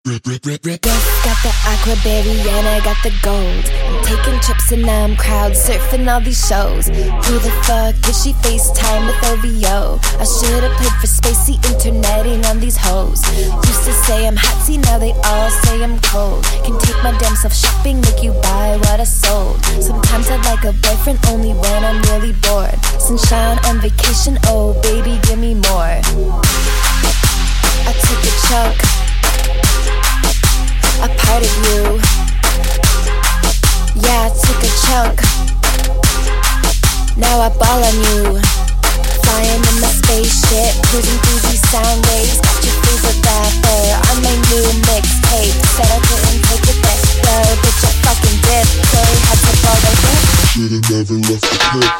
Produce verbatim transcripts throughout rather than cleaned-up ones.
Yes, got the aquaberry and I got the gold. I'm taking trips and now I'm crowd surfing all these shows. Who the fuck did she FaceTime with O V O? I should've paid for spacey interneting on these hoes. Used to say I'm hot, see now they all say I'm cold. Can take my damn self shopping, make you buy what I sold. Sometimes I'd like a boyfriend only when I'm really bored. Sunshine on vacation, oh baby give me more. I took a chunk, a part of you. Yeah, I took a chunk. Now I ball on you. Flying in my spaceship, cruising through these sound waves. Got your favorite rapper on my new mixtape. Said I couldn't take it back, yo, bitch I fucking did. Chloe had to ball right there. Should've never left the clip.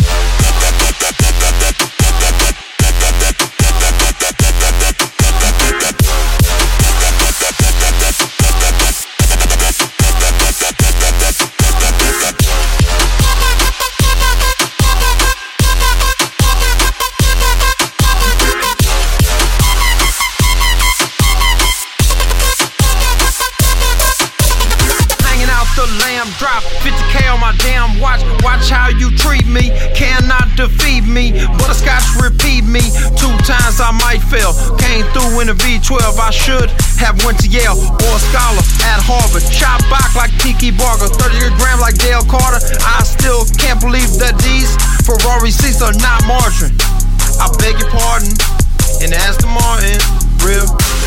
Drop fifty K on my damn watch. Watch how you treat me. Cannot defeat me. Butterscotch repeat me. Two times I might fail. Came through in a V twelve. I should have went to Yale or a scholar at Harvard. Shot back like Tiki Barker. thirty gram like Dale Carter. I still can't believe that these Ferrari seats are not margarine. I beg your pardon. And Aston Martin, real.